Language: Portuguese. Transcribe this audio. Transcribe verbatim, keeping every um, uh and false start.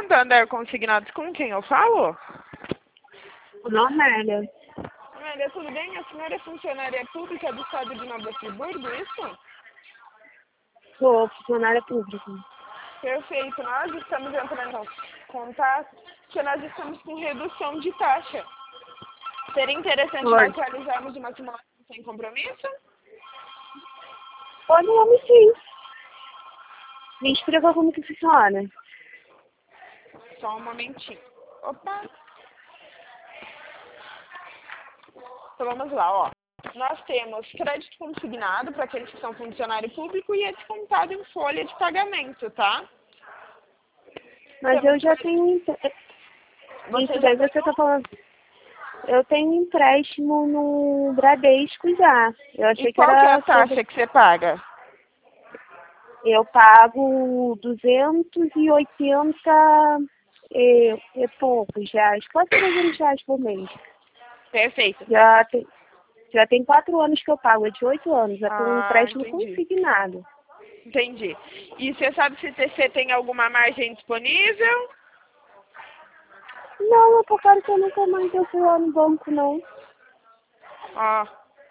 Santander Consignados, com quem eu falo? Normélia. Amélia, tudo bem? A senhora é funcionária pública do estado de Nova Friburgo, isso? Sou funcionária pública. Perfeito. Nós estamos entrando em contato que nós estamos com redução de taxa. Seria interessante Oi. nós realizarmos uma simulação sem compromisso? Podemos sim. Me explica como que funciona. Só um momentinho. Opa! Então vamos lá, ó. Nós temos crédito consignado para aqueles que são funcionário público e é descontado em folha de pagamento, tá? Mas Temos eu já crédito- tenho... empre- Você Isso já daí você tá falando... Eu tenho empréstimo no Bradesco já. Eu achei E que qual que é era a taxa sobre... que você paga? Eu pago duzentos e oitenta e, e poucos reais, quase trezentos reais por mês. Perfeito. Já tem, já tem quatro anos que eu pago, é de oito anos, já tem um Ah, empréstimo entendi. consignado. Entendi. E você sabe se você tem alguma margem disponível? Não, é por causa que eu nunca mais eu fui lá no banco, não. Ó,